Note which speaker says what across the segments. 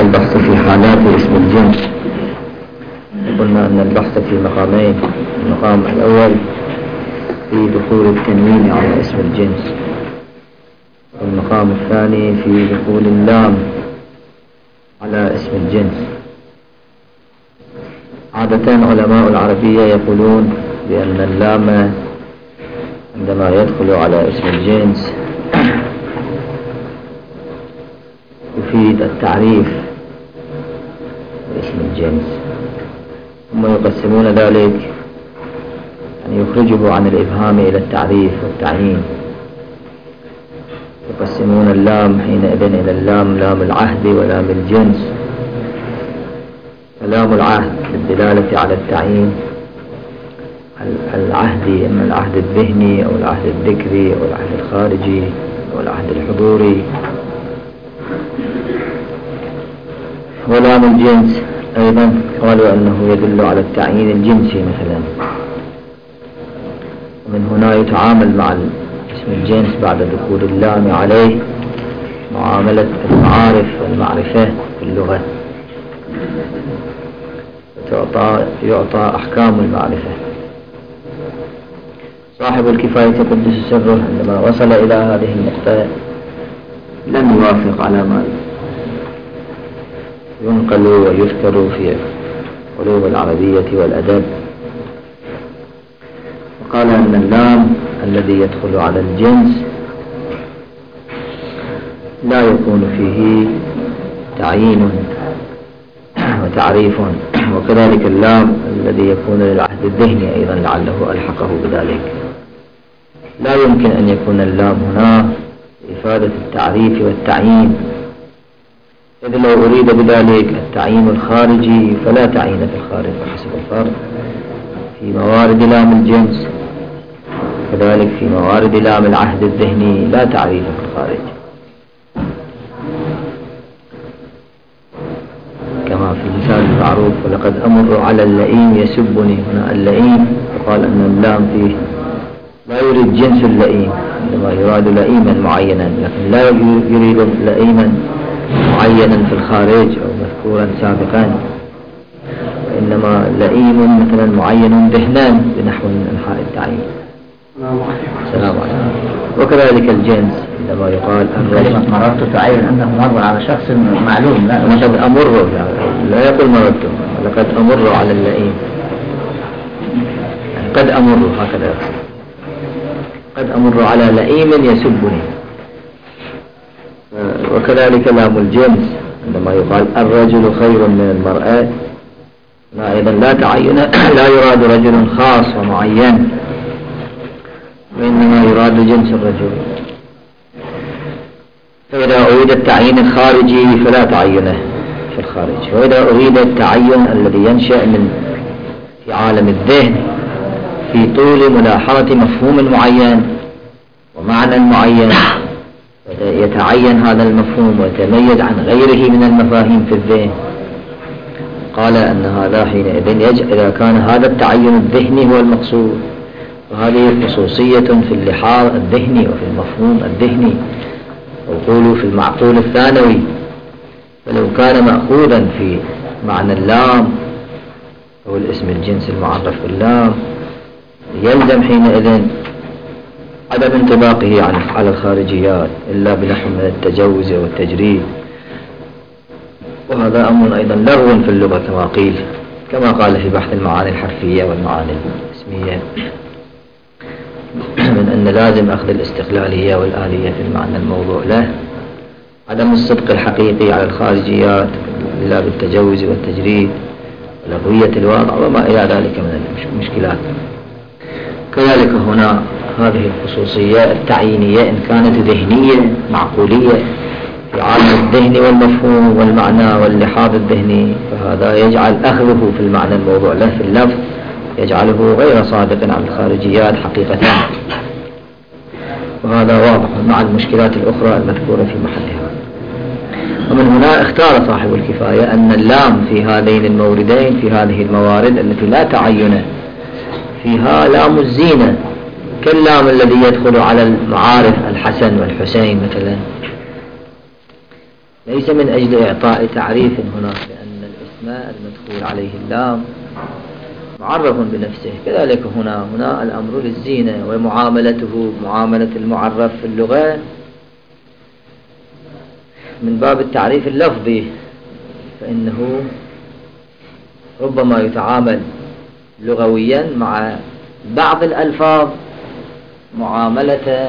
Speaker 1: البحث في حالات اسم الجنس. قلنا أن البحث في مقامين: المقام الأول في دخول التنوين على اسم الجنس، والمقام الثاني في دخول اللام على اسم الجنس. عادة علماء العربية يقولون بأن اللام عندما يدخل على اسم الجنس يفيد التعريف باسم الجنس، ثم يقسمون ذلك أن يخرجه عن الإبهام إلى التعريف والتعيين. يقسمون اللام حينئذ إلى اللام لام العهد ولام الجنس. فلام العهد للدلالة على التعيين، العهد إما العهد الذهني أو العهد الذكري أو العهد الخارجي أو العهد الحضوري. ولام الجنس أيضا قالوا أنه يدل على التعيين الجنسي مثلا، ومن هنا يتعامل مع اسم الجنس بعد دخول اللام عليه معاملة المعارف والمعرفة في اللغة، يعطى أحكام المعرفة. صاحب الكفاية قدس سره عندما وصل إلى هذه النقطة لم يوافق على ما ينقل ويذكر في علوم العربية والأدب، وقال أن اللام الذي يدخل على الجنس لا يكون فيه تعيين وتعريف، وكذلك اللام الذي يكون للعهد الذهني أيضا لعله ألحقه بذلك. لا يمكن أن يكون اللام هنا لإفادة التعريف والتعيين، إذ لو أريد بذلك التعيين الخارجي فلا تعيين في الخارج بحسب الفرق في موارد لام الجنس، كذلك في موارد لام العهد الذهني لا تعريف في الخارج، كما في المثال المعروف: ولقد أمر على اللئيم يسبني. هنا اللئيم وقال أن اللام فيه لا يريد جنس اللئيم، إنما يراد لئيما معينا، لكن لا يريد لئيما معينا في الخارج أو مذكورا سابقا، وإنما لئيم مثلا معين ذهنان بنحو من أنحاء التعيين. السلام عليكم. وكذلك الجنس عندما يقال
Speaker 2: كلمة مررت تعين أنه مر على شخص معلوم، لا
Speaker 1: لقد أمر، لا يقول مررت، لقد أمر على اللئيم، يعني قد أمر، هكذا يقصد، قد أمر على لئيم يسبني. وكذلك لام الجنس عندما يقال الرجل خير من المرأة، لا أيضا لا تعين، لا يراد رجل خاص ومعين، وإنما يراد جنس الرجل. فإذا أريد التعيين الخارجي فلا تعينه في الخارج، وإذا أريد التعين الذي ينشأ من في عالم الذهن في طول ملاحظة مفهوم معين ومعنى معين، يتعين هذا المفهوم ويتميز عن غيره من المفاهيم في الذهن، قال أن هذا حينئذ إذا كان هذا التعين الذهني هو المقصود، وهذه خصوصية في اللحاظ الذهني وفي المفهوم الذهني، وقولوا في المعقول الثانوي، فلو كان مأخوذا في معنى اللام هو الاسم الجنس المعرف باللام يلزم حينئذ عدم انطباقه على الخارجيات إلا بنحو من التجوز والتجريد، وهذا أمر أيضا لغو في اللغة كما قيل، كما قال في بحث المعاني الحرفية والمعاني الاسمية، من أن لازم أخذ الاستقلالية والآلية في المعنى الموضوع له، عدم الصدق الحقيقي على الخارجيات إلا بالتجوز والتجريد ولغوية الواقع وما إلى ذلك من المشكلات. كذلك هنا هذه الخصوصية التعيينية إن كانت ذهنية معقولية في عالم الذهن والمفهوم والمعنى واللحاظ الذهني، فهذا يجعل أخذه في المعنى الموضوع له في اللفظ يجعله غير صادق عن الخارجيات حقيقة، وهذا واضح مع المشكلات الأخرى المذكورة في محلها. ومن هنا اختار صاحب الكفاية أن اللام في هذين الموردين، في هذه الموارد التي لا تعين فيها، لام الزينة، كاللام الذي يدخل على المعارف الحسن والحسين مثلا، ليس من أجل إعطاء تعريف هنا، لأن الاسم المدخول عليه اللام معرف بنفسه. كذلك هنا الأمر للزينة، ومعاملته معاملة المعرف في اللغة من باب التعريف اللفظي، فإنه ربما يتعامل لغويا مع بعض الألفاظ معاملة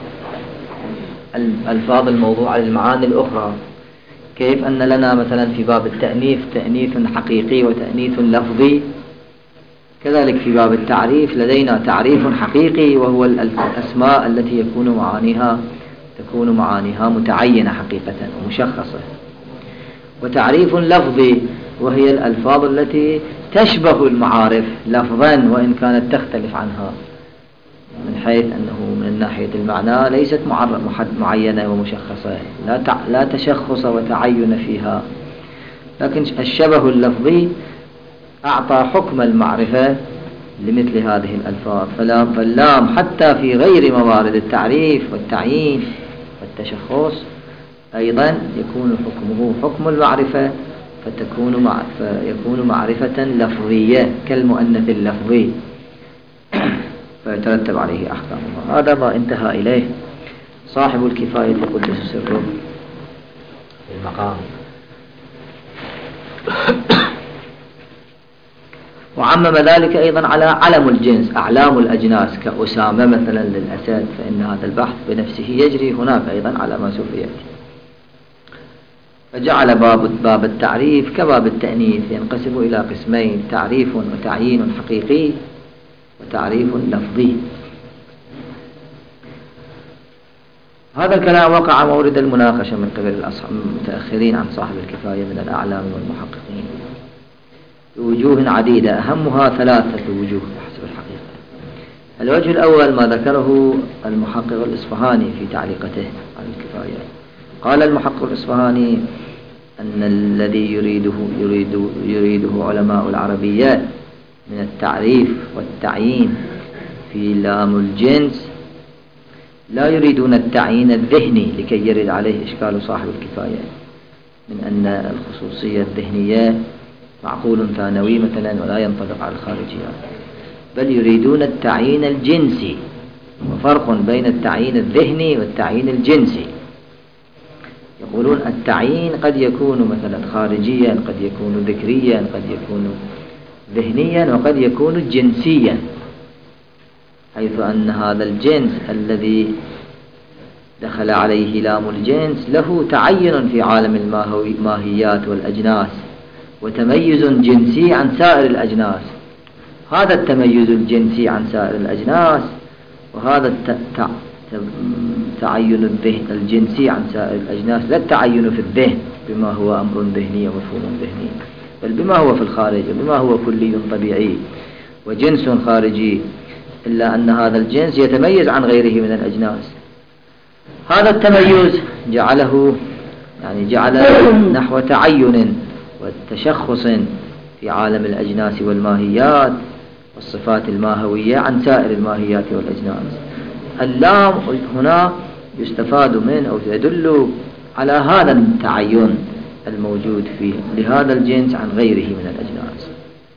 Speaker 1: الألفاظ الموضوعة للمعاني الأخرى. كيف أن لنا مثلا في باب التأنيث تأنيث حقيقي وتأنيث لفظي، كذلك في باب التعريف لدينا تعريف حقيقي وهو الأسماء التي تكون معانيها متعينة حقيقة ومشخصة، وتعريف لفظي وهي الألفاظ التي تشبه المعارف لفظا وإن كانت تختلف عنها، من حيث أنه من ناحية المعنى ليست معينة ومشخصة، لا تشخص وتعين فيها، لكن الشبه اللفظي أعطى حكم المعرفة لمثل هذه الألفاظ. فاللام حتى في غير موارد التعريف والتعيين والتشخص أيضا يكون حكمه حكم المعرفة، فيكون معرفة لفظية كالمؤنث اللفظي، فيترتب عليه أحكامها. هذا ما انتهى إليه صاحب الكفاية قدس سره في المقام. وعمم ذلك أيضا على علم الجنس، أعلام الأجناس كأسامة مثلا للأسد، فإن هذا البحث بنفسه يجري هناك أيضا على ما سوف يأتي. فجعل باب التعريف كباب التأنيث ينقسم إلى قسمين: تعريف وتعيين حقيقي وتعريف لفظي. هذا الكلام وقع مورد المناقشة من قبل المتأخرين عن صاحب الكفاية من الأعلام والمحققين بوجوه عديدة، أهمها 3 وجوه بحسب الحقيقة. الوجه الأول ما ذكره المحقق الإصفهاني في تعليقته على الكفاية. قال المحقق الإصفهاني أن الذي يريده علماء العربية من التعريف والتعيين في لام الجنس لا يريدون التعيين الذهني لكي يرد عليه إشكال صاحب الكفاية من أن الخصوصية الذهنية معقول ثانوي مثلا ولا ينطبق على الخارجيات، بل يريدون التعيين الجنسي، وفرق بين التعيين الذهني والتعيين الجنسي. يقولون التعيين قد يكون مثلا خارجيا، قد يكون ذكريا، قد يكون ذهنيا، وقد يكون جنسيا، حيث أن هذا الجنس الذي دخل عليه لام الجنس له تعين في عالم الماهيات والأجناس وتميز جنسي عن سائر الأجناس. هذا التميز الجنسي عن سائر الأجناس وهذا التعين الجنسي عن سائر الأجناس لا التعين في الذهن بما هو أمر ذهني ومفهوم ذهني، بل بما هو في الخارج وبما هو كلي طبيعي وجنس خارجي، إلا أن هذا الجنس يتميز عن غيره من الأجناس. هذا التميز جعل نحو تعين وتشخص في عالم الأجناس والماهيات والصفات الماهوية عن سائر الماهيات والأجناس. اللام هنا يستفاد منه أو يدل على هذا التعين الموجود فيه لهذا الجنس عن غيره من الأجناس.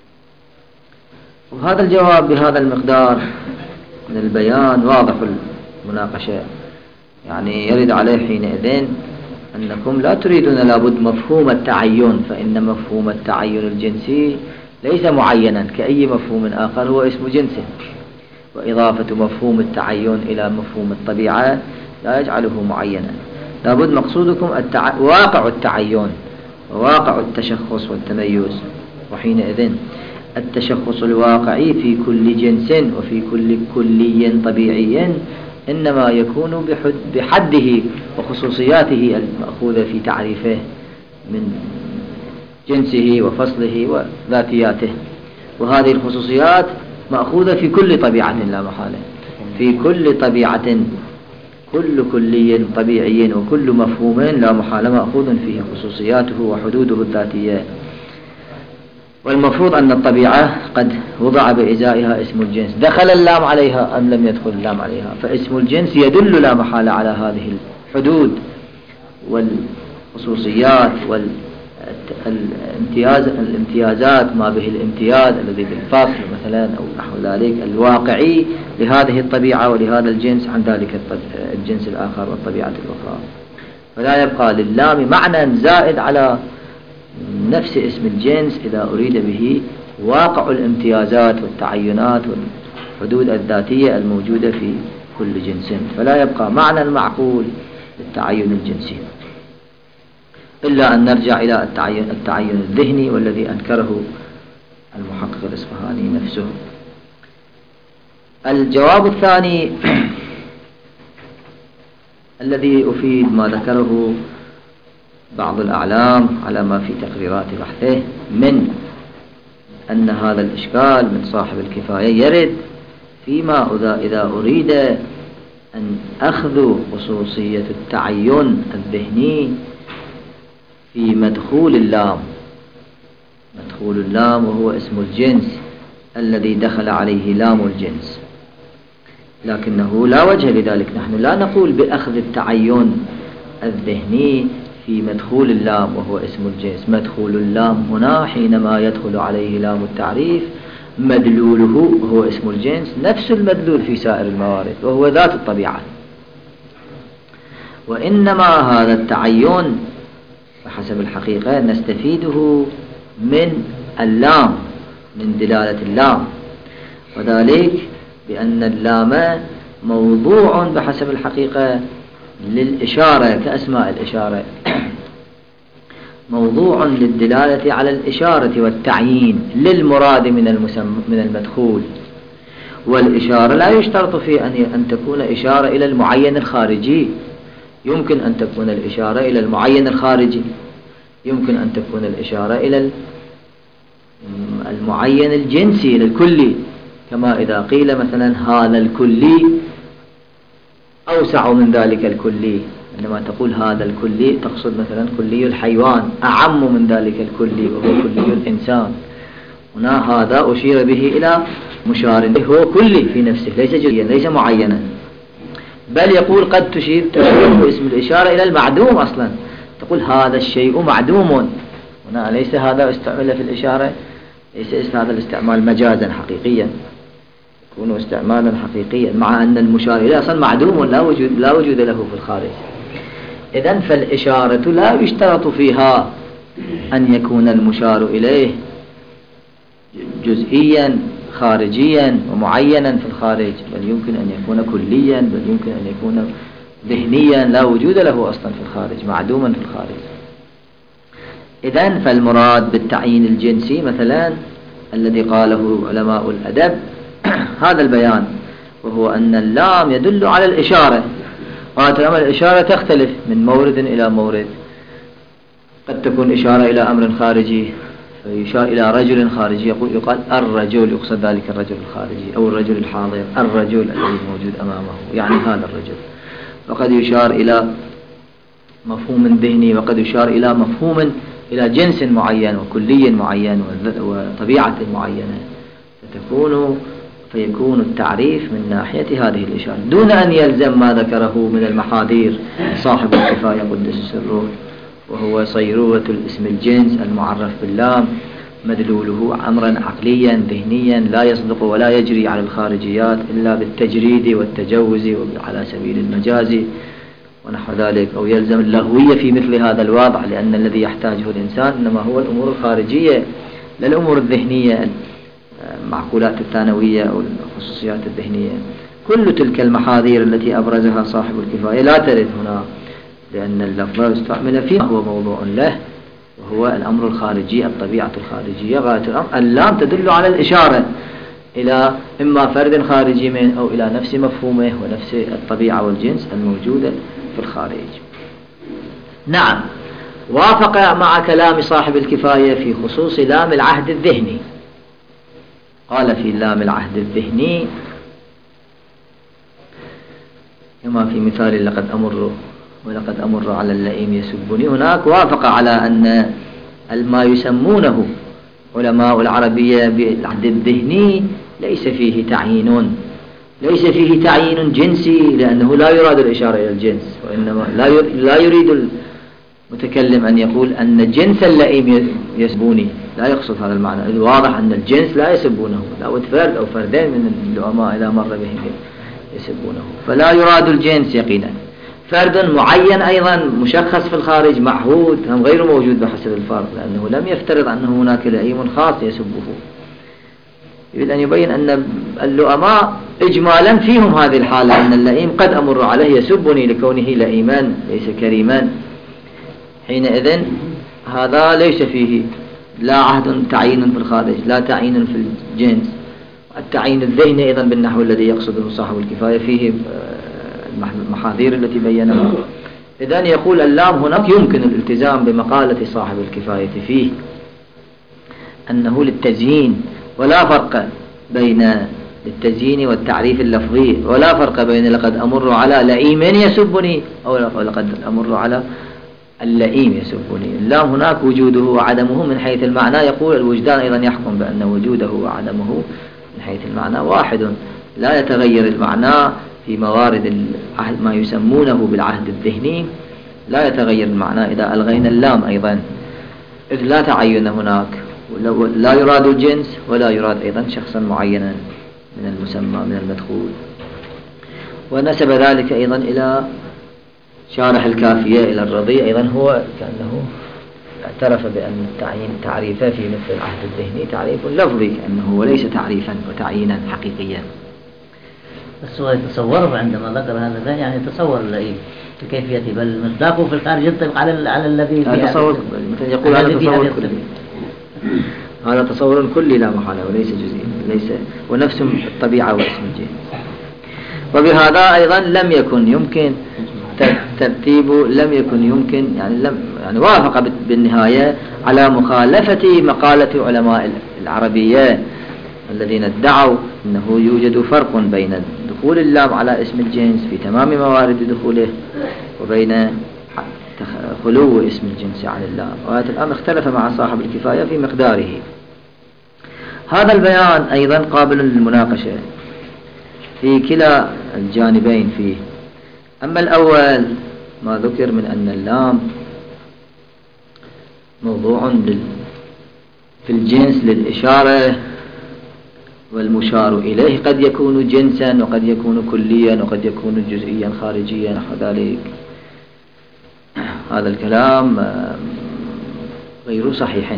Speaker 1: وهذا الجواب بهذا المقدار من البيان واضح المناقشة، يرد عليه حينئذ أنكم لا تريدون لابد مفهوم التعين، فإن مفهوم التعين الجنسي ليس معينا كأي مفهوم آخر، هو اسم جنسه، وإضافة مفهوم التعين إلى مفهوم الطبيعة لا يجعله معينا. لابد مقصودكم واقع التعين وواقع التشخص والتميز، وحينئذ التشخص الواقعي في كل جنس وفي كل كلي طبيعي إنما يكون بحده وخصوصياته المأخوذة في تعريفه من جنسه وفصله وذاتياته، وهذه الخصوصيات مأخوذة في كل طبيعة لا محالة، في كل طبيعة كل كلي طبيعي وكل مفهوم لا محالة مأخوذ فيه خصوصياته وحدوده الذاتية. والمفروض أن الطبيعة قد وضع بإزائها اسم الجنس، دخل اللام عليها أم لم يدخل اللام عليها، فاسم الجنس يدل لا محالة على هذه الحدود والخصوصيات والامتيازات ما به الامتياز الذي بالفصل مثلا أو نحو ذلك الواقعي لهذه الطبيعة ولهذا الجنس عن ذلك الجنس الآخر والطبيعة الأخرى. فلا يبقى لللام معنى زائد على نفس اسم الجنس إذا أريد به واقع الامتيازات والتعينات والحدود الذاتية الموجودة في كل جنس، فلا يبقى معنى المعقول للتعين الجنسي، إلا أن نرجع إلى التعين الذهني والذي أنكره المحقق الإصفهاني نفسه. الجواب الثاني الذي أفيد ما ذكره بعض الأعلام على ما في تقريرات بحثه من أن هذا الإشكال من صاحب الكفاية يرد فيما إذا أريد أن أخذ خصوصية التعين الذهني في مدخول اللام. مدخول اللام وهو اسم الجنس الذي دخل عليه لام الجنس، لكنه لا وجه لذلك. نحن لا نقول بأخذ التعين الذهني في مدخول اللام وهو اسم الجنس. مدخول اللام هنا حينما يدخل عليه لام التعريف مدلوله وهو اسم الجنس نفس المدلول في سائر الموارد وهو ذات الطبيعة، وإنما هذا التعين بحسب الحقيقة نستفيده من اللام، من دلالة اللام، وذلك بأن اللام موضوع بحسب الحقيقة للإشارة كأسماء الإشارة، موضوع للدلالة على الإشارة والتعيين للمراد من المدخول. والإشارة لا يشترط في أن تكون إشارة إلى المعين الخارجي، يمكن أن تكون الإشارة إلى المعين الخارجي، يمكن أن تكون الإشارة إلى المعين الجنسي للكلي، كما إذا قيل مثلا هذا الكلي أوسع من ذلك الكلي. عندما تقول هذا الكلي تقصد مثلا كلي الحيوان أعم من ذلك الكلي وهو كلي الإنسان. هنا هذا أشير به إلى مشار هو كلي في نفسه ليس جزئيا ليس معينا، بل يقول قد تشير اسم الإشارة إلى المعدوم أصلا، تقول هذا الشيء معدوم. هنا ليس هذا استعمل في الإشارة، ليس هذا الاستعمال مجازا حقيقيا، يكون استعمالا حقيقيا مع أن المشار إليه أصلا معدوم لا وجود له في الخارج. إذن فالإشارة لا يشترط فيها أن يكون المشار إليه جزئيا خارجيا ومعينا في الخارج، بل يمكن أن يكون كليا، بل يمكن أن يكون ذهنيا لا وجود له أصلا في الخارج، معدوما في الخارج. إذن فالمراد بالتعيين الجنسي مثلا الذي قاله علماء الأدب هذا البيان، وهو أن اللام يدل على الإشارة، وهذه الإشارة تختلف من مورد إلى مورد. قد تكون إشارة إلى أمر خارجي فيشار إلى رجل خارجي يقال الرجل، يقصد ذلك الرجل الخارجي أو الرجل الحاضر، الرجل الذي موجود أمامه يعني هذا الرجل. وقد يشار إلى مفهوم ذهني، وقد يشار إلى مفهوم إلى جنس معين وكلي معين وطبيعة معينة، فيكون التعريف من ناحية هذه الإشارة دون أن يلزم ما ذكره من المحاذير صاحب الكفاية قدس سره، وهو صيرورة الاسم الجنس المعرف باللام مدلوله أمرا عقليا ذهنيا لا يصدق ولا يجري على الخارجيات إلا بالتجريد والتجوز على سبيل المجاز ونحو ذلك، أو يلزم اللغوية في مثل هذا الوضع، لأن الذي يحتاجه الإنسان إنما هو الأمور الخارجية لا الأمور الذهنية، المعقولات الثانوية أو الخصوصيات الذهنية. كل تلك المحاذير التي أبرزها صاحب الكفاية لا ترد هنا، لأن اللفظ استعمل فيه هو موضوع له وهو الأمر الخارجي، الطبيعة الخارجية. غاية الأمر اللام تدل على الإشارة إلى إما فرد خارجي منه أو إلى نفس مفهومه ونفس الطبيعة والجنس الموجودة في الخارج. نعم، وافق مع كلام صاحب الكفاية في خصوص لام العهد الذهني. قال في لام العهد الذهني كما في مثال لقد أمر ولقد أمر على اللئيم يسبني، هناك وافق على أن ما يسمونه علماء العربية بالعهد الذهني ليس فيه تعيين جنسي، لأنه لا يراد الإشارة إلى الجنس، وإنما لا يريد متكلم أن يقول أن جنس اللئيم يسبوني، لا يقصد هذا المعنى. الواضح أن الجنس لا يسبونه، لا فرد أو فردين من اللؤماء إذا مر بهم يسبونه، فلا يراد الجنس يقينا. فرد معين أيضا مشخص في الخارج معهود هم غير موجود بحسب الفرد، لأنه لم يفترض أنه هناك لئيم خاص يسبه. يريد أن يبين أن اللؤماء إجمالا فيهم هذه الحالة، أن اللئيم قد أمر عليه يسبني لكونه لئيما ليس كريما. حينئذ هذا ليس فيه لا عهد تعيين في الخارج لا تعيين في الجنس. التعيين الذهني أيضا بالنحو الذي يقصده صاحب الكفاية فيه المحاذير التي بينها. إذن يقول اللام هناك يمكن الالتزام بمقالة صاحب الكفاية فيه أنه للتزيين، ولا فرق بين التزيين والتعريف اللفظي، ولا فرق بين لقد أمر على لئيم يسبني أو لقد أمر على اللئيم يسبني. اللام هناك وجوده وعدمه من حيث المعنى، يقول الوجدان أيضا يحكم بأن وجوده وعدمه من حيث المعنى واحد، لا يتغير المعنى في موارد العهد ما يسمونه بالعهد الذهني، لا يتغير المعنى إذا ألغينا اللام أيضا، إذ لا تعين هناك، لا يراد الجنس ولا يراد أيضا شخصا معينا من المسمى من المدخول. ونسب ذلك أيضا إلى شارح الكافية إلى الرضي، أيضا هو كأنه اعترف بأن التعيين تعريفه في مثل العهد الذهني تعريف لفظي كأنه وليس تعريفا وتعيينا حقيقيا.
Speaker 2: بس هو يتصوره عندما ذكر هذا يعني يتصور اللئيم بكيفيته، بل مصداقه في الخارج ينطبق على الذي
Speaker 1: تصور، مثلا يقول هذا تصور كلي، هذا تصور كلي لا محالة وليس جزئي، ليس ونفس الطبيعة واسم الجنس. وبهذا أيضا لم يكن يمكن ترتيب، لم يكن يمكن يعني وافق بالنهاية على مخالفة مقالة علماء العربية الذين ادعوا أنه يوجد فرق بين دخول اللام على اسم الجنس في تمام موارد دخوله وبين خلو اسم الجنس عن اللام. وهذا الأمر اختلف مع صاحب الكفاية في مقداره. هذا البيان أيضا قابل للمناقشة في كلا الجانبين فيه. أما الأول ما ذكر من أن اللام موضوع في الجنس للإشارة، والمشار إليه قد يكون جنسا وقد يكون كليا وقد يكون جزئيا خارجيا نحو ذلك، هذا الكلام غير صحيح،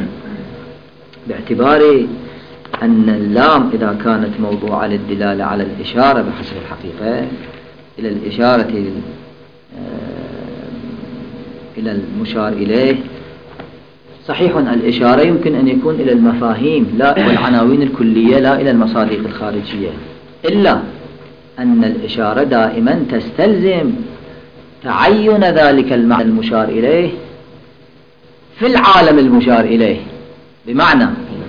Speaker 1: باعتبار أن اللام إذا كانت موضوعة للدلالة على الإشارة بحسب الحقيقة إلى الإشارة إلى المشار إليه، صحيح الإشارة يمكن أن يكون إلى المفاهيم لا والعناوين الكلية لا إلى المصادق الخارجية، إلا أن الإشارة دائما تستلزم تعين ذلك المعنى المشار إليه في العالم المشار إليه، بمعنى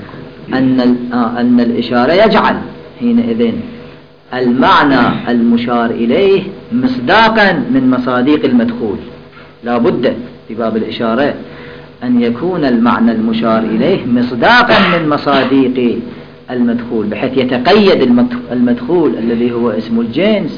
Speaker 1: أن الإشارة يجعل حينئذ المعنى المشار إليه مصداقا من مصادق المدخول. لا بد في باب الإشارة أن يكون المعنى المشار إليه مصداقا من مصادق المدخول، بحيث يتقيد المدخول الذي هو اسم الجنس،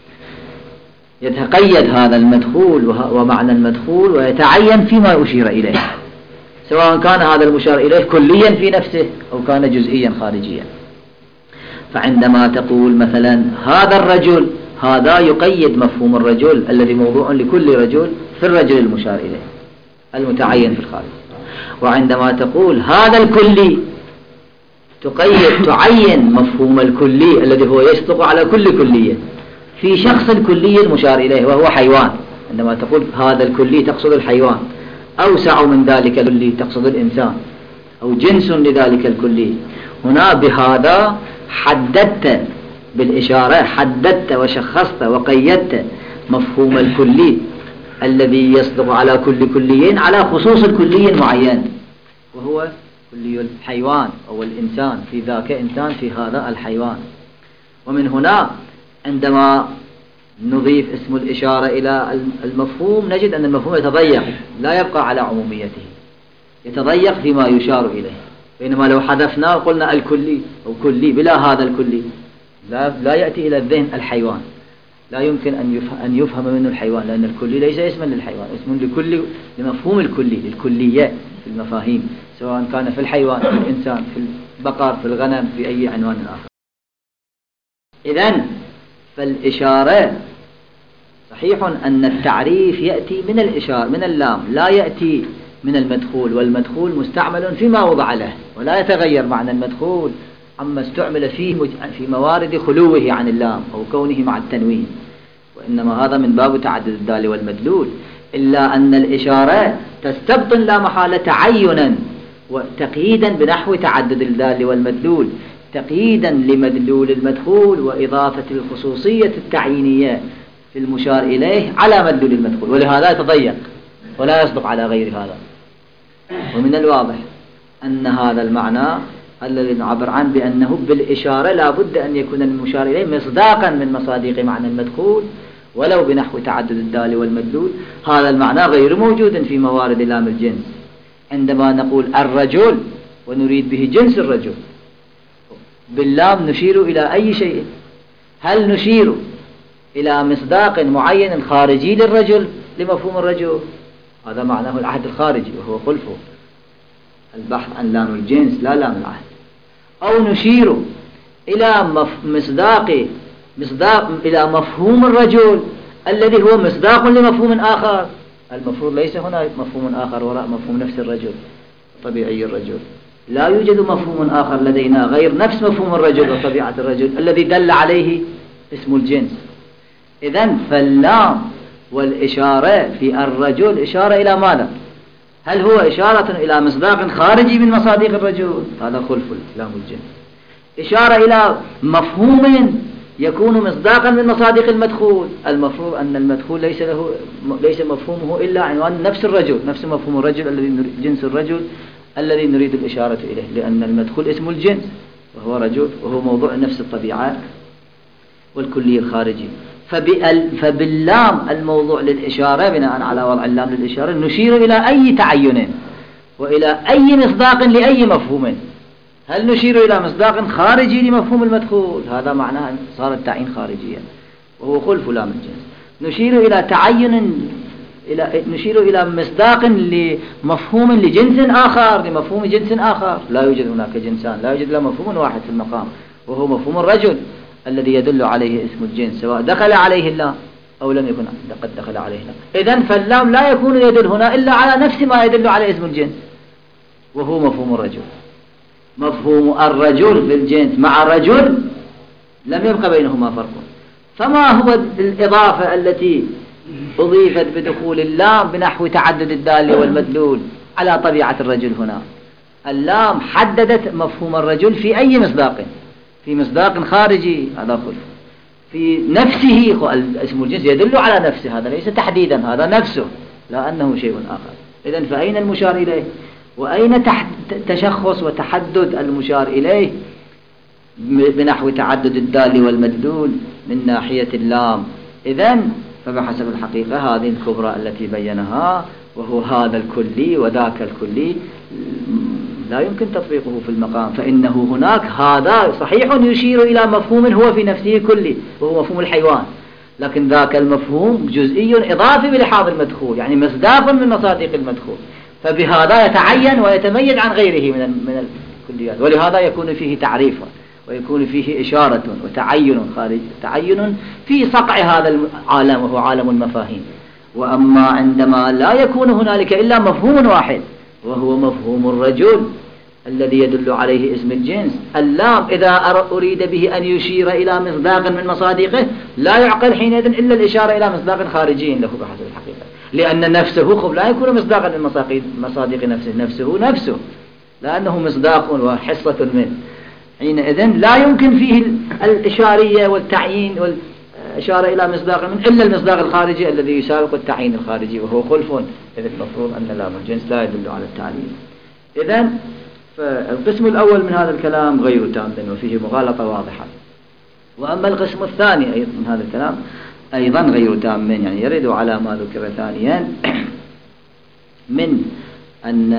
Speaker 1: يتقيد هذا المدخول ومعنى المدخول ويتعين فيما يشير إليه، سواء كان هذا المشار إليه كليا في نفسه أو كان جزئيا خارجيا. فعندما تقول مثلا هذا الرجل، هذا يقيد مفهوم الرجل الذي موضوع لكل رجل في الرجل المشار إليه المتعين في الخارج. وعندما تقول هذا الكلي تعين مفهوم الكلي الذي هو يصدق على كل كلية في شخص الكلي المشار إليه وهو حيوان. عندما تقول هذا الكلي تقصد الحيوان، أوسع من ذلك الكلي تقصد الإنسان أو جنس لذلك الكلي. هنا بهذا حددت بالإشارة، حددت وشخصت وقيدت مفهوم الكلي الذي يصدق على كل كليين على خصوص الكلي المعين وهو كلي الحيوان أو الإنسان، في ذاك إنسان في هذا الحيوان. ومن هنا عندما نضيف اسم الإشارة إلى المفهوم نجد أن المفهوم يتضيق، لا يبقى على عموميته، يتضيق فيما يشار إليه. بينما لو حذفنا وقلنا الكلي أو كلي بلا هذا الكلي لا يأتي إلى الذهن الحيوان، لا يمكن أن يفهم منه الحيوان، لأن الكلي ليس اسما للحيوان، اسم لمفهوم الكلي، الكلية في المفاهيم، سواء كان في الحيوان، في الإنسان، في البقر، في الغنم، في أي عنوان آخر. إذن فالإشارة صحيح أن التعريف يأتي من الإشارة من اللام، لا يأتي من المدخول، والمدخول مستعمل فيما وضع له، ولا يتغير معنى المدخول عما استعمل فيه في موارد خلوه عن اللام أو كونه مع التنوين، وإنما هذا من باب تعدد الدال والمدلول. إلا أن الإشارة تستبطن لا محالة تعينا وتقييدا بنحو تعدد الدال والمدلول، تقييدا لمدلول المدخول وإضافة الخصوصية التعيينية في المشار إليه على مدلول المدخول، ولهذا يتضيق ولا يصدق على غير هذا. ومن الواضح أن هذا المعنى الذي نعبر عنه بأنه بالإشارة لا بد أن يكون المشار إليه مصداقا من مصادق معنى المدخول ولو بنحو تعدد الدال والمدلول، هذا المعنى غير موجود في موارد لام الجنس. عندما نقول الرجل ونريد به جنس الرجل، باللام نشير إلى أي شيء؟ هل نشير إلى مصداق معين خارجي للرجل لمفهوم الرجل؟ هذا معناه العهد الخارجي وهو خلفه، البحث عن لام الجنس لا لام العهد. أو نشير إلى مصداق إلى مفهوم الرجل الذي هو مصداق لمفهوم آخر. المفروض ليس هنا مفهوم آخر وراء مفهوم نفس الرجل طبيعي الرجل، لا يوجد مفهوم آخر لدينا غير نفس مفهوم الرجل وطبيعة الرجل الذي دل عليه اسم الجنس. إذن فاللام والإشارة في الرجل إشارة إلى ماذا؟ هل هو إشارة إلى مصداق خارجي من مصادق الرجل؟ هذا خلف لام الجنس. إشارة إلى مفهوم يكون مصداقا من مصادق المدخول، المفروض أن المدخول ليس مفهومه إلا عنوان نفس الرجل، نفس مفهوم الرجل الذي جنس الرجل الذي نريد الإشارة إليه، لأن المدخول اسم الجنس وهو رجل وهو موضوع نفس الطبيعة والكلي الخارجي. فباللام الموضوع للإشارة بناء على وضع اللام للإشارة نشير إلى أي تعين وإلى أي مصداق لأي مفهوم. هل نشير إلى مصداق خارجي لمفهوم المدخول؟ هذا معناه أن صار التعيين خارجيا وهو خلف لام الجنس. نشير إلى تعين نشير إلى مصداق لمفهوم لجنس آخر، لمفهوم جنس آخر، لا يوجد هناك جنسان، لا يوجد إلا مفهوم واحد في المقام وهو مفهوم الرجل الذي يدل عليه اسم الجنس، سواء دخل عليه اللام أو لم يكن قد دخل عليه اللام. إذن فاللام لا يكون يدل هنا إلا على نفس ما يدل عليه اسم الجنس وهو مفهوم الرجل. مفهوم الرجل بالجنس مع رجل لم يبقى بينهما فرق. فما هو الإضافة التي أضيفت بدخول اللام بنحو تعدد الدال والمدلول على طبيعة الرجل هنا؟ اللام حددت مفهوم الرجل في أي مصداق، في مصداق خارجي، هذا خلف في نفسه. اسم الجنس يدل على نفسه، هذا ليس تحديدا، هذا نفسه لا أنه شيء آخر. إذن فأين المشار إليه؟ وأين تشخص وتحدد المشار إليه بنحو تعدد الدال والمدلول من ناحية اللام؟ إذن فبحسب الحقيقة هذه الكبرى التي بينها، وهو هذا الكلي وذاك الكلي، لا يمكن تطبيقه في المقام، فإنه هناك هذا صحيح يشير إلى مفهوم هو في نفسه كلي وهو مفهوم الحيوان، لكن ذاك المفهوم جزئي إضافي بلحاظ المدخول، يعني مصداق من مصادق المدخول، فبهذا يتعين ويتميز عن غيره من الكليات، ولهذا يكون فيه تعريف ويكون فيه إشارة وتعين خارج، تعين في صقع هذا العالم وهو عالم المفاهيم. وأما عندما لا يكون هنالك إلا مفهوم واحد وهو مفهوم الرجل الذي يدل عليه اسم الجنس، اللام إذا أريد به أن يشير إلى مصداق من مصادقه لا يعقل حينئذ إلا الإشارة إلى مصداق خارجي له بحسب الحقيقة، لأن نفسه لا يكون مصداقا من مصادق نفسه لأنه مصداق وحصة منه، حينئذ لا يمكن فيه الإشارية والتعيين والإشارة إلى مصداق من إلا المصداق الخارجي الذي يسابق التعيين الخارجي وهو خلف. إذن المفروض أن لام الجنس لا يدل على التعليل. إذن فالقسم الأول من هذا الكلام غير تام وفيه مغالطة واضحة. وأما القسم الثاني أيضا من هذا الكلام أيضا غير تام، يعني يرد على ما ذكر ثانيا من أن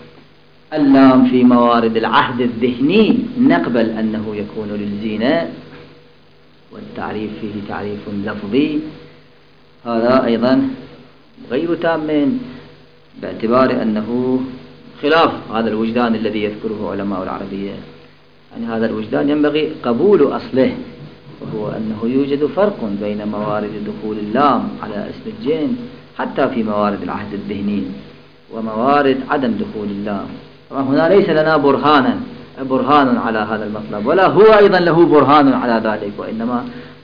Speaker 1: اللام في موارد العهد الذهني نقبل أنه يكون للزينة والتعريف فيه تعريف لفظي، هذا أيضا غير تام باعتبار أنه خلاف هذا الوجدان الذي يذكره علماء العربية. يعني هذا الوجدان ينبغي قبول أصله، وهو أنه يوجد فرق بين موارد دخول اللام على اسم الجنس حتى في موارد العهد الذهني وموارد عدم دخول اللام. هنا ليس لنا برهان على هذا المطلب، ولا هو أيضا له برهان على ذلك، وإنما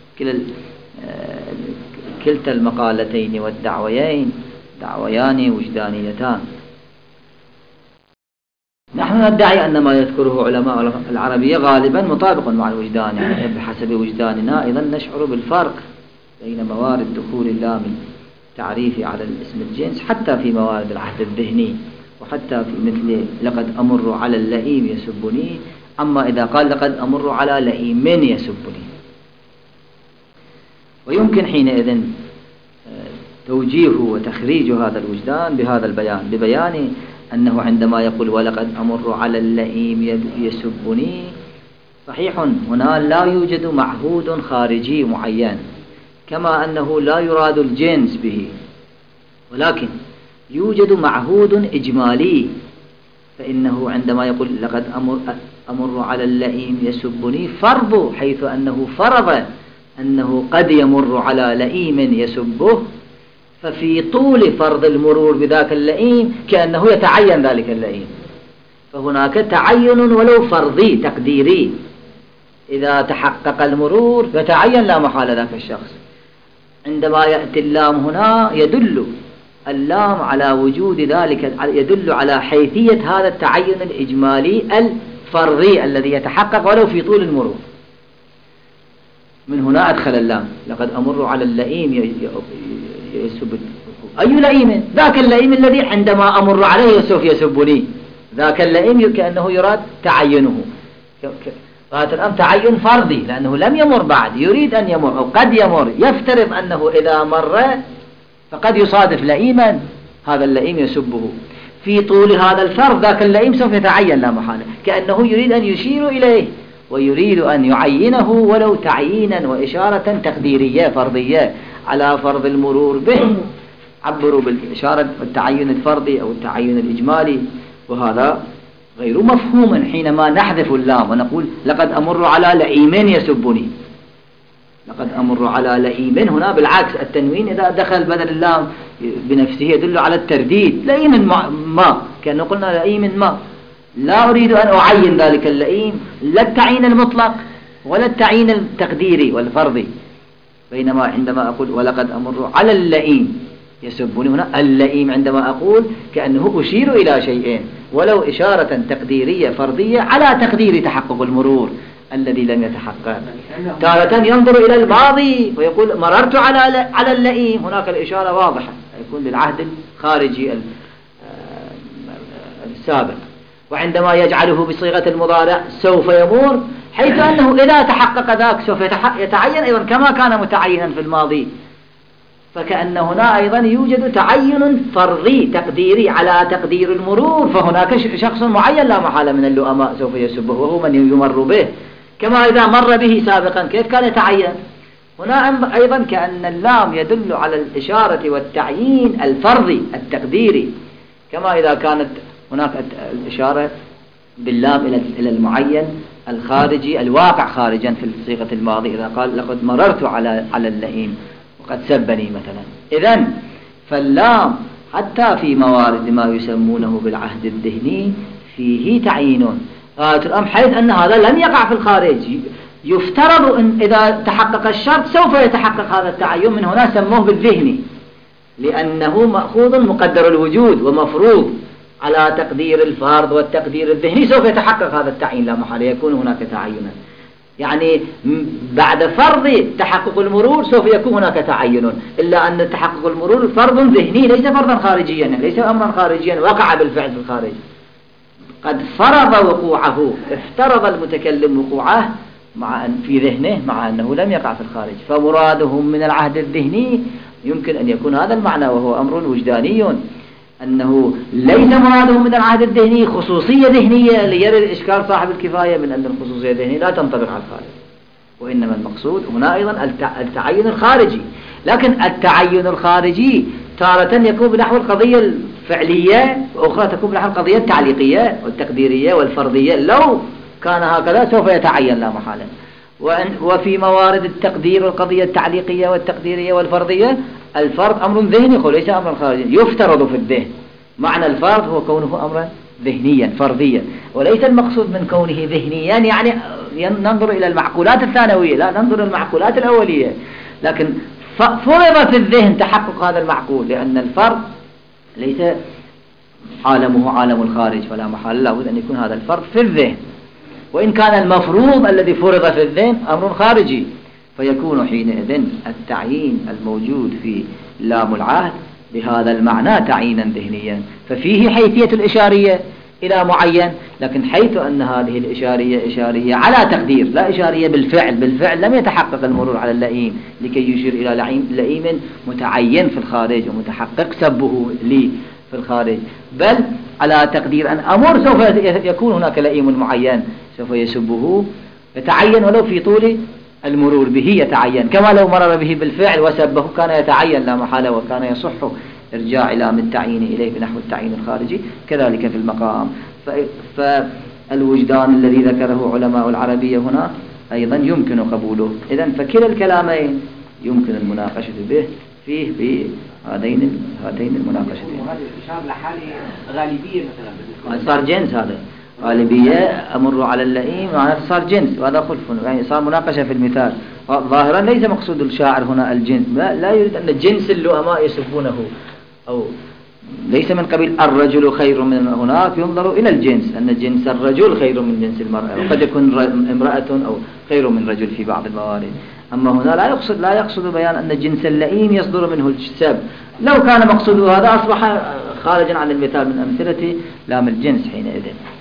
Speaker 1: كلتا المقالتين والدعويين دعويان وجدانيتان. نحن ندعي أن ما يذكره علماء العربية غالبا مطابق مع الوجدان، يعني بحسب وجداننا أيضا نشعر بالفرق بين موارد دخول اللام تعريفي على الاسم الجنس حتى في موارد العهد الذهني، وحتى في مثل لقد أمر على اللئيم يسبني، أما إذا قال لقد أمر على لئيم يسبني. ويمكن حينئذ توجيه وتخريج هذا الوجدان بهذا البيان، ببيان أنه عندما يقول ولقد أمر على اللئيم يسبني، صحيح هنا لا يوجد معهود خارجي معين، كما أنه لا يراد الجنس به، ولكن يوجد معهود إجمالي. فإنه عندما يقول لقد أمر على اللئيم يسبني فرض، حيث أنه فرض أنه قد يمر على لئيم يسبه، ففي طول فرض المرور بذاك اللئيم كأنه يتعين ذلك اللئيم، فهناك تعين ولو فرضي تقديري. إذا تحقق المرور يتعين لا محالة ذاك الشخص. عندما يأتي اللام هنا يدل اللام على وجود ذلك، يدل على حيثية هذا التعين الإجمالي الفرضي الذي يتحقق ولو في طول المرور. من هنا أدخل اللام لقد أمر على اللئيم يسب. أي لئيم؟ ذاك اللئيم الذي عندما أمر عليه سوف يسبني، ذاك اللئيم كأنه يراد تعينه. هذا الأمر تعين فرضي لأنه لم يمر بعد، يريد أن يمر أو قد يمر، يفترض أنه إذا مر فقد يصادف لئيما هذا اللئيم يسبه. في طول هذا الفرض ذاك اللئيم سوف يتعين لا محالة، كأنه يريد أن يشير إليه ويريد أن يعينه ولو تعيينا وإشارة تقديرية فرضية على فرض المرور به. عبروا بالإشارة والتعين الفرضي أو التعين الإجمالي، وهذا غير مفهوم حينما نحذف اللام ونقول لقد أمر على لئيم يسبني. لقد أمر على لئيم هنا بالعكس، التنوين إذا دخل بدل اللام بنفسه يدل على الترديد. لئيم ما كأنه قلنا لئيم ما، لا أريد أن أعين ذلك اللئيم، لا التعيين المطلق ولا التعيين التقديري والفرضي. بينما عندما أقول ولقد أمر على اللئيم يسبني، هنا اللئيم عندما أقول كأنه أشير إلى شيئين ولو إشارة تقديرية فرضية على تقدير تحقق المرور الذي لم يتحقق. تارة ينظر إلى الماضي ويقول مررت على اللئيم، هناك الإشارة واضحة، يكون للعهد الخارجي السابق. وعندما يجعله بصيغة المضارع سوف يمر، حيث أنه إذا تحقق ذاك سوف يتعين أيضا كما كان متعينا في الماضي. فكأن هنا أيضا يوجد تعين فرضي تقديري على تقدير المرور، فهناك شخص معين لا محالة من اللؤماء سوف يسبه وهو من يمر به، كما إذا مر به سابقا كيف كان يتعين. هنا أيضا كأن اللام يدل على الإشارة والتعيين الفرضي التقديري، كما إذا كانت هناك الإشارة باللام إلى المعين الخارجي الواقع خارجا في صيغة الماضي، إذا قال لقد مررت على اللئيم وقد سبني مثلا. إذن فاللام حتى في موارد ما يسمونه بالعهد الذهني فيه تعيين. غاية الأمر حيث أن هذا لم يقع في الخارج، يفترض أن إذا تحقق الشرط سوف يتحقق هذا التعين. من هنا سموه بالذهني لأنه مأخوذ مقدر الوجود ومفروض على تقدير الفرض والتقدير الذهني، سوف يتحقق هذا التعيين لا محالة، يكون هناك تعينا. يعني بعد فرض تحقق المرور سوف يكون هناك تعين، إلا أن تحقق المرور فرض ذهني ليس فرضا خارجيا، ليس أمرا خارجيا وقع بالفعل في الخارج، قد فرض وقوعه، افترض المتكلم وقوعه مع أن في ذهنه مع أنه لم يقع في الخارج. فمرادهم من العهد الذهني يمكن أن يكون هذا المعنى، وهو أمر وجداني، أنه ليس مرادهم من العهد الذهني خصوصية ذهنية ليرى الإشكال صاحب الكفاية من أن الخصوصية الذهنية لا تنطبق على الخارج. وإنما المقصود هنا أيضا التعين الخارجي. لكن التعين الخارجي تارة يكون بنحو القضية الفعلية، وأخرى تكون بنحو القضية التعليقية والتقديرية والفرضية. لو كان هكذا سوف يتعين لا محالة. وفي موارد التقدير والقضية التعليقية والتقديرية والفرضية الفرض أمر ذهني وليس أمر خارجي، يفترض في الذهن. معنى الفرض هو كونه أمرا ذهنيا فرضيا، وليس المقصود من كونه ذهنيا يعني ننظر إلى المعقولات الثانوية، لا، ننظر إلى المعقولات الأولية. لكن فرض في الذهن تحقق هذا المعقول، لأن الفرض ليس عالمه عالم الخارج، فلا محال لابد أن يكون هذا الفرض في الذهن. وإن كان المفروض الذي فرض في الذهن أمر خارجي، فيكون حينئذ التعيين الموجود في لام العهد بهذا المعنى تعيينا ذهنيا، ففيه حيثية الإشارية إلى معين، لكن حيث أن هذه الإشارية إشارية على تقدير لا إشارية بالفعل لم يتحقق المرور على اللئيم لكي يشير إلى لئيم متعين في الخارج ومتحقق سبه لي في الخارج، بل على تقدير أن أمر سوف يكون هناك لئيم معين سوف يسبه، يتعين ولو في طول المرور به يتعين، كما لو مرر به بالفعل وسبه كان يتعين لا محالة، وكان يصح ارجاع لام التعيين إليه بنحو التعيين الخارجي. كذلك في المقام. فالوجدان الذي ذكره علماء العربية هنا أيضا يمكن قبوله. إذن فكلا الكلامين يمكن المناقشة فيه بهذين المناقشتين.
Speaker 3: وهذا الإشارة لحالة غالبية مثلا
Speaker 1: صار جنس، هذا غالبية أمر على اللئيم معناته صار جنس، وهذا خلف يعني صار مناقشة في المثال. ظاهرا ليس مقصود الشاعر هنا الجنس، لا يريد أن جنس اللؤماء يسبونه، أو ليس من قبيل الرجل خير من هناك، ينظر إلى الجنس أن جنس الرجل خير من جنس المرأة، وقد يكون امرأة أو خير من رجل في بعض الموارد. أما هنا لا يقصد بيان أن جنس اللئيم يصدر منه السب. لو كان مقصود هذا أصبح خارجا عن المثال من أمثلة لام الجنس حينئذ.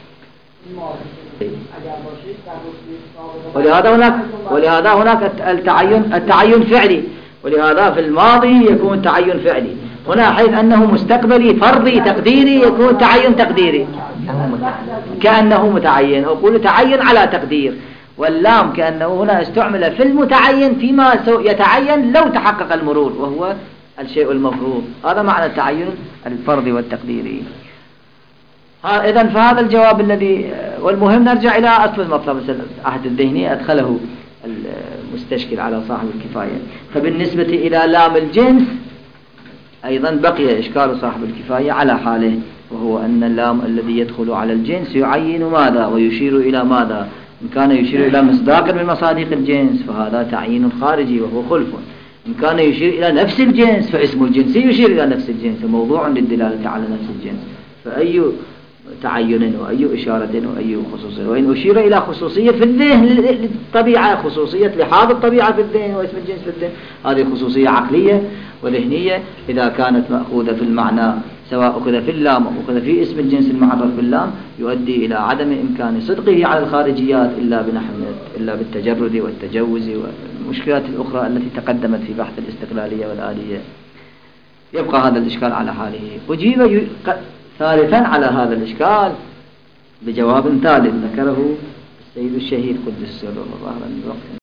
Speaker 1: ولهذا هناك التعين فعلي، ولهذا في الماضي يكون تعين فعلي. هنا حيث أنه مستقبلي فرضي تقديري يكون تعين تقديري كأنه متعين، أو قول تعين على تقدير. واللام كأنه هنا استعمل في المتعين فيما يتعين لو تحقق المرور، وهو الشيء المفروض. هذا معنى التعين الفرضي والتقديري. إذن فهذا الجواب الذي، والمهم نرجع إلى أصل المطلب. العهد الذهني أدخله المستشكل على صاحب الكفاية. فبالنسبة إلى لام الجنس أيضا بقي إشكال صاحب الكفاية على حاله، وهو أن اللام الذي يدخل على الجنس يعين ماذا ويشير إلى ماذا. إن كان يشير إلى مصداق من مصادق الجنس فهذا تعيين خارجي وهو خلف. إن كان يشير إلى نفس الجنس فاسم الجنس يشير إلى نفس الجنس، موضوع للدلالة على نفس الجنس. فأي تعين وأي إشارة وأي خصوصية. وإن أشير إلى خصوصية في الذهن للطبيعة، خصوصية لحاظ الطبيعة في الذهن واسم الجنس في الذهن، هذه خصوصية عقلية وذهنية إذا كانت مأخوذة في المعنى، سواء أخذ في اللام أو أخذ في اسم الجنس المعرف باللام، يؤدي إلى عدم إمكان صدقه على الخارجيات إلا بالتجرد والتجوز والمشكلات الأخرى التي تقدمت في بحث الاستقلالية والآلية. يبقى هذا الإشكال على حاله. أجيب ثالثا على هذا الإشكال بجواب ثالث ذكره السيد الشهيد قدس سره ظهرا الوقت.